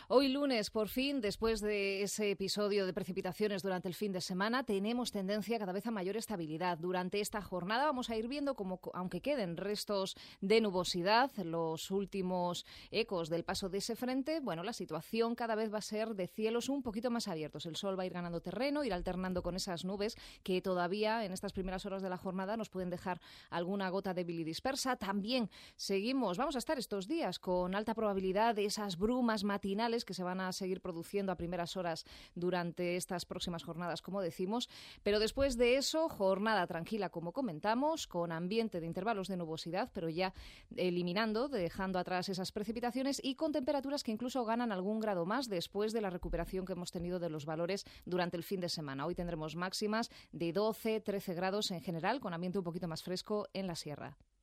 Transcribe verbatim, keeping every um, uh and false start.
Hoy lunes, por fin, después de ese episodio de precipitaciones durante el fin de semana, tenemos tendencia cada vez a mayor estabilidad. Durante esta jornada vamos a ir viendo cómo, aunque queden restos de nubosidad, los últimos ecos del paso de ese frente, bueno, la situación cada vez va a ser de cielos un poquito más abiertos. El sol va a ir ganando terreno, ir alternando con esas nubes que todavía en estas primeras horas de la jornada nos pueden dejar alguna gota débil y dispersa. También seguimos, vamos a estar estos días con alta probabilidad de esas brumas matinales que se van a seguir produciendo a primeras horas durante estas próximas jornadas, como decimos, pero después de eso, jornada tranquila, como comentamos, con ambiente de intervalos de nubosidad, pero ya eliminando, dejando atrás esas precipitaciones y con temperaturas que incluso ganan algún grado más después de la recuperación que hemos tenido de los valores durante el fin de semana. Hoy tendremos máximas de doce, trece grados en general, con ambiente un poquito más fresco en la sierra.